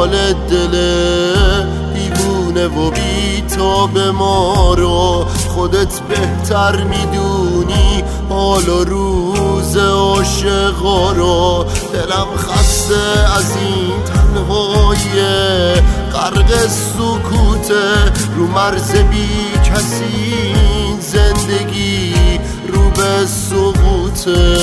حال دل دیوونه و بی‌تاب ما رو. خودت بهتر میدونی حال و روز عاشقا رو. دلم خسته از این تنهایی غرق سکوته، رو مرز بی کسی زندگی رو به سقوطه.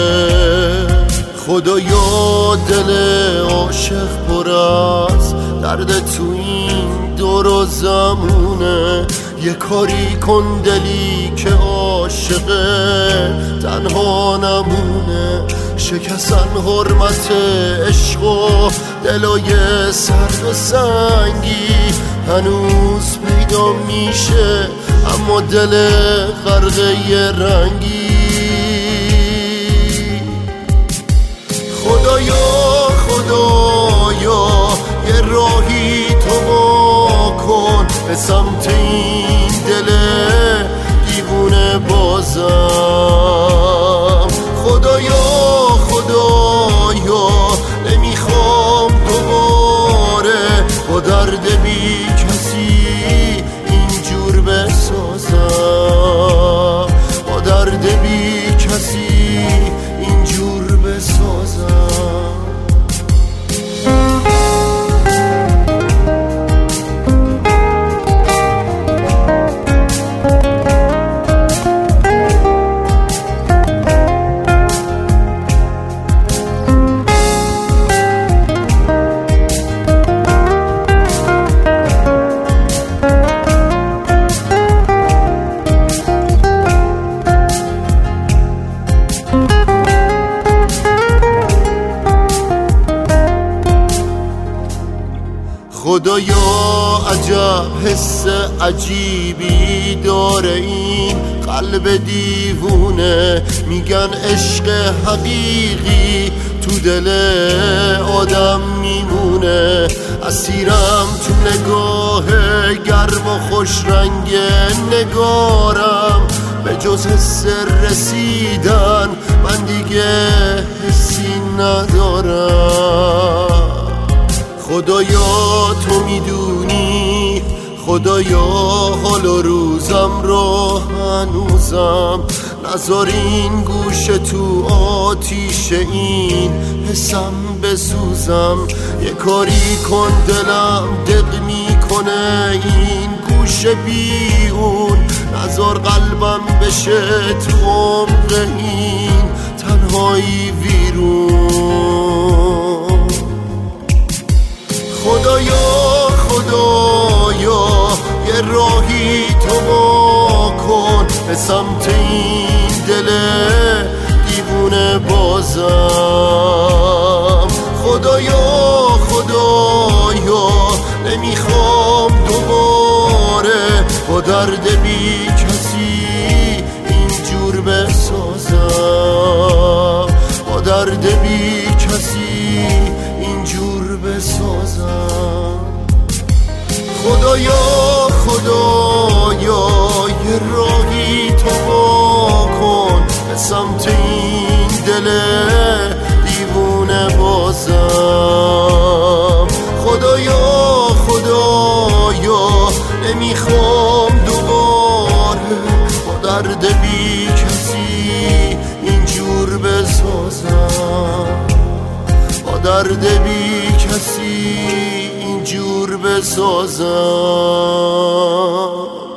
خدایا دل عاشق پر از درد تو این دور و زمونه. یه کاری کن دلی که عاشقه تنها نمونه. شکستن حرمت عشق و دلای سرد و سنگی هنوز پیدا میشه، اما دل غرقه رنگی. خدایا خدایا یه راهی تو وا کن به سمت این دل دیوونه بازم. خدایا خدایا نمیخوام دوباره با درد بی کسی اینجور بسازم، با درد بی کسی اینجور بسازم. خدایا عجب حس عجیبی داره این قلب دیوونه. میگن عشق حقیقی تو دل آدم میمونه. اسیرم تو نگاه گرم و خوش رنگ نگارم، به جز حس رسیدن من دیگه حسی ندارم. خدایا تو میدونی، خدایا حال و روزم رو هنوزم نذار این گوشه تو آتیش این حسم بسوزم. یه کاری کن دلم دق میکنه این گوشه بی اون، نذار قلبم بشه تو عمق این تنهایی ویرون. خدایا خدایا یه راهی تو وا کن به سمت این دل دیوونه بازم. خدایا خدایا نمیخوام دوباره با درد بی کسی اینجور بسازم، با درد بی کسی اینجور بسازم. خدایا خدایا یه راهی تو وا کن به سمت این دل دیوونه بازم. خدایا خدایا نمیخوام دوباره با درد بی کسی اینجور بسازم، با درد بی کسی اینجور بسازم.